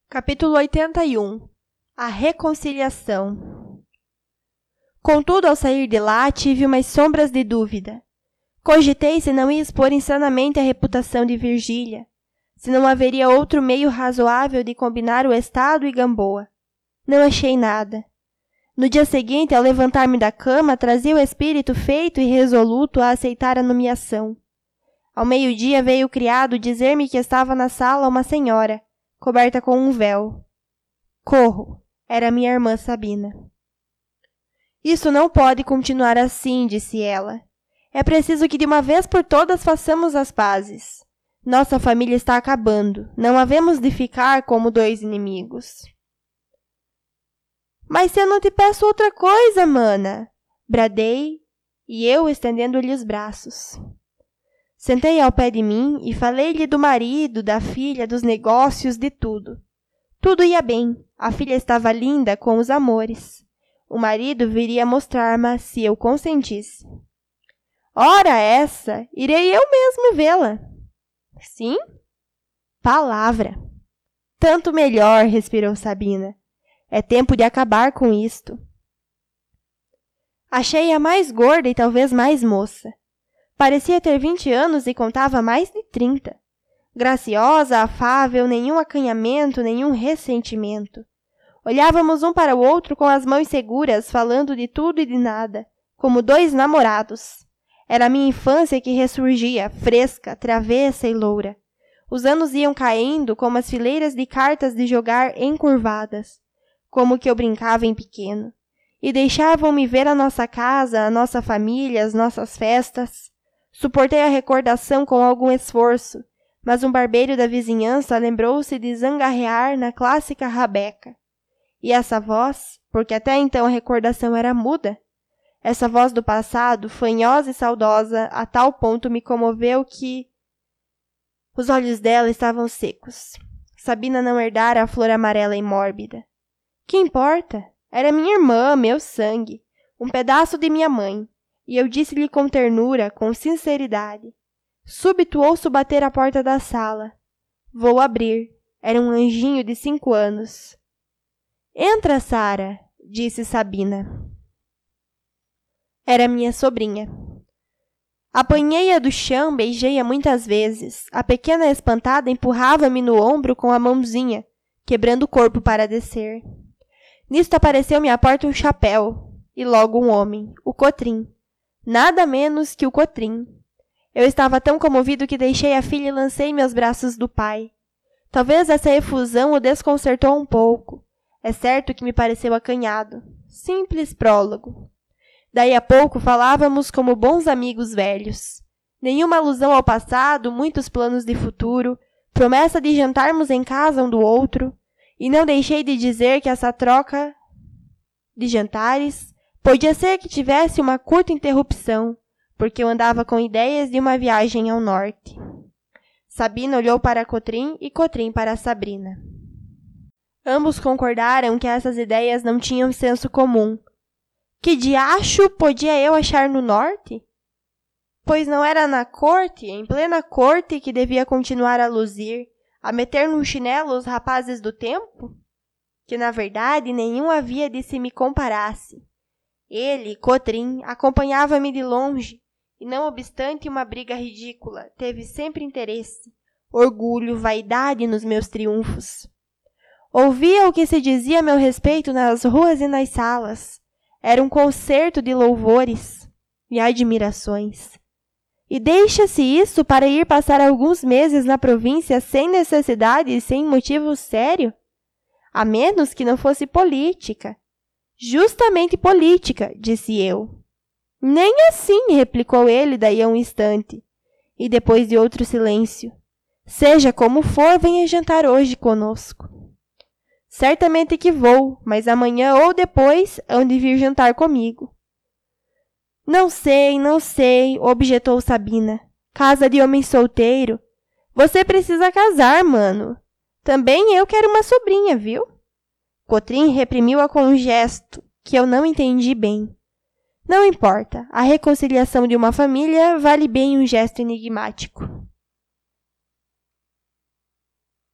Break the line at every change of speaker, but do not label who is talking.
Capítulo 81. A reconciliação. Contudo, ao sair de lá, tive umas sombras de dúvida. Cogitei se não ia expor insanamente a reputação de Virgília, se não haveria outro meio razoável de combinar o Estado e Gamboa. Não achei nada. No dia seguinte, ao levantar-me da cama, trazia o espírito feito e resoluto a aceitar a nomeação. Ao meio-dia veio o criado dizer-me que estava na sala uma senhora, coberta com um véu. Corro. Era minha irmã Sabina. Isso não pode continuar assim, disse ela. É preciso que de uma vez por todas façamos as pazes. Nossa família está acabando. Não havemos de ficar como dois inimigos. Mas se eu não te peço outra coisa, mana, bradei, e eu estendendo-lhe os braços. Sentei ao pé de mim e falei-lhe do marido, da filha, dos negócios, de tudo. Tudo ia bem. A filha estava linda com os amores. O marido viria mostrar-me se eu consentisse. Ora essa, irei eu mesmo vê-la. Sim? Palavra. Tanto melhor, respirou Sabina. É tempo de acabar com isto. Achei-a mais gorda e talvez mais moça. Parecia ter 20 anos e contava mais de 30. Graciosa, afável, nenhum acanhamento, nenhum ressentimento. Olhávamos um para o outro com as mãos seguras, falando de tudo e de nada, como dois namorados. Era a minha infância que ressurgia, fresca, travessa e loura. Os anos iam caindo como as fileiras de cartas de jogar encurvadas, como que eu brincava em pequeno, e deixavam-me ver a nossa casa, a nossa família, as nossas festas. Suportei a recordação com algum esforço, mas um barbeiro da vizinhança lembrou-se de zangarrear na clássica rabeca. E essa voz, porque até então a recordação era muda, essa voz do passado, fanhosa e saudosa, a tal ponto me comoveu que os olhos dela estavam secos. Sabina não herdara a flor amarela e mórbida. Que importa? Era minha irmã, meu sangue, um pedaço de minha mãe. E eu disse-lhe com ternura, com sinceridade. Súbito ouço bater a porta da sala. Vou abrir. Era um anjinho de 5 anos. Entra, Sara, disse Sabina. Era minha sobrinha. Apanhei-a do chão, beijei-a muitas vezes. A pequena espantada empurrava-me no ombro com a mãozinha, quebrando o corpo para descer. Nisto apareceu-me à porta um chapéu, e logo um homem, o Cotrim. Nada menos que o Cotrim. Eu estava tão comovido que deixei a filha e lancei-me aos braços do pai. Talvez essa efusão o desconcertou um pouco. É certo que me pareceu acanhado. Simples prólogo. Daí a pouco falávamos como bons amigos velhos. Nenhuma alusão ao passado, muitos planos de futuro, promessa de jantarmos em casa um do outro, e não deixei de dizer que essa troca de jantares podia ser que tivesse uma curta interrupção, porque eu andava com ideias de uma viagem ao norte. Sabina olhou para Cotrim e Cotrim para Sabrina. Ambos concordaram que essas ideias não tinham senso comum. Que diacho podia eu achar no norte? Pois não era na corte, em plena corte, que devia continuar a luzir, a meter num chinelo os rapazes do tempo? Que, na verdade, nenhum havia de se me comparasse. Ele, Cotrim, acompanhava-me de longe, e não obstante uma briga ridícula, teve sempre interesse, orgulho, vaidade nos meus triunfos. Ouvia o que se dizia a meu respeito nas ruas e nas salas. Era um concerto de louvores e admirações. E deixa-se isso para ir passar alguns meses na província sem necessidade e sem motivo sério? A menos que não fosse política. Justamente política, disse eu. Nem assim, replicou ele daí a um instante. E depois de outro silêncio. Seja como for, venha jantar hoje conosco. Certamente que vou, mas amanhã ou depois hão de vir jantar comigo. Não sei, objetou Sabina. Casa de homem solteiro. Você precisa casar, mano. Também eu quero uma sobrinha, viu? Cotrim reprimiu-a com um gesto que eu não entendi bem. Não importa, a reconciliação de uma família vale bem um gesto enigmático.